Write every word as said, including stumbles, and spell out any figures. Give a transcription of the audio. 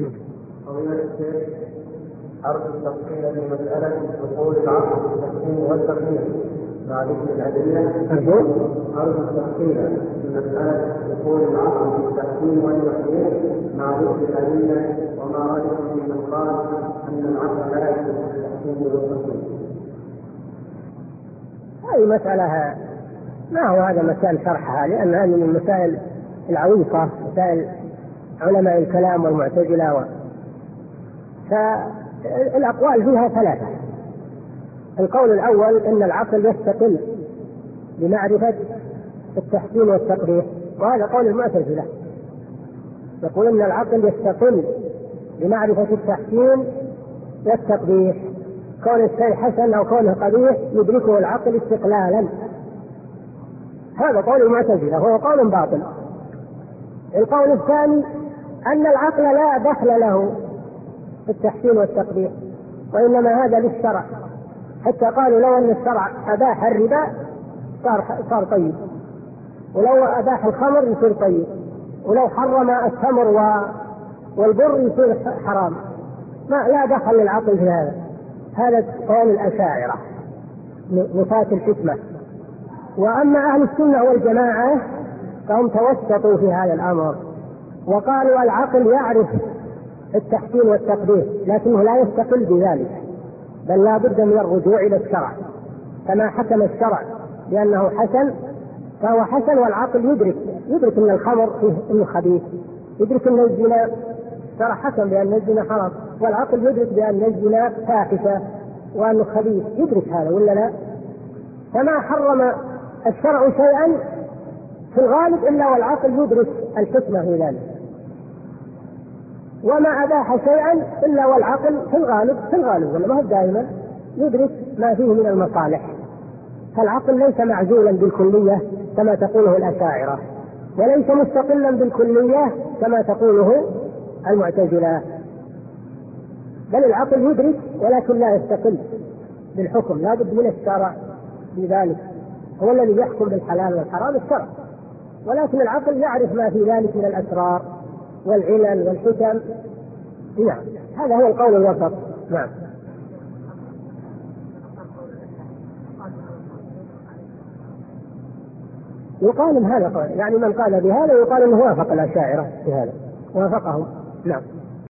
فضيلة الشيخ، أرجو التفصيل في مسألة دخول العقل في التحسين والتقدير مع ذكر الأدلة. أرجو التفصيل في مسألة دخول العقل في التحسين والتقدير مع ذكر الأدلة، وما رأيكم في من قال أن العقل لا يدخل في التحسين والتقدير؟ هذه مسألة ما هو هذا مكان شرحها، لأن هذه من المسائل العويصة، مسائل علماء الكلام والمعتزلة و... فالأقوال فيها ثلاثة. القول الأول أن العقل يستقل بمعرفة التحسين والتقبيح، وهذا قول المعتزلة، يقول أن العقل يستقل بمعرفة التحسين والتقبيح، كون الشيء حسن أو كونه قبيح يدركه العقل استقلالا. هذا قول المعتزلة وهو قول باطل. القول الثاني أن العقل لا دخل له في التحسين والتقبيح، وإنما هذا للشرع، حتى قالوا لو أن الشرع أباح الربا صار صار طيب، ولو أباح الخمر يصير طيب، ولو حرم التمر والبر يصير حرام، ما لا دخل للعقل في هذا. هذا قول الأشاعرة نفاة الحكمة. وأما أهل السنة والجماعة فهم توسطوا في هذا الأمر، وقالوا العقل يعرف التحسين والتقبيح لكنه لا يستقل بذلك، بل لا بد من الرجوع إلى الشرع، كما حكم الشرع بأنه حسن فهو حسن، والعقل يدرك يدرك أن الخمر فيه أنه خبيث، يدرك أن الزنا، الشرع حكم بأن الزنا حرام، والعقل يدرك بأن الزنا فاحشة وأنه خبيث، يدرك هذا ولا لا؟ فما حرم الشرع شيئا في الغالب إلا والعقل يدرك الحكمة في ذلك، وما أباح شيئا إلا والعقل في الغالب في الغالب ولا ما هو دائما يدرك ما فيه من المصالح. فالعقل ليس معزولا بالكلية كما تقوله الأشاعرة، وليس مستقلا بالكلية كما تقوله المعتزلة، بل العقل يدرك ولكن لا يستقل بالحكم، لا بد من الشرع بذلك، هو الذي يحكم بالحلال والحرام الشرع، ولكن العقل يعرف ما في ذلك من الأسرار والعلل والحكم. نعم، هذا هو القول الوسط. نعم. يقال هذا قول، يعني من قال بهذا يقال انه وافق الأشاعرة بهذا، وافقهم. نعم.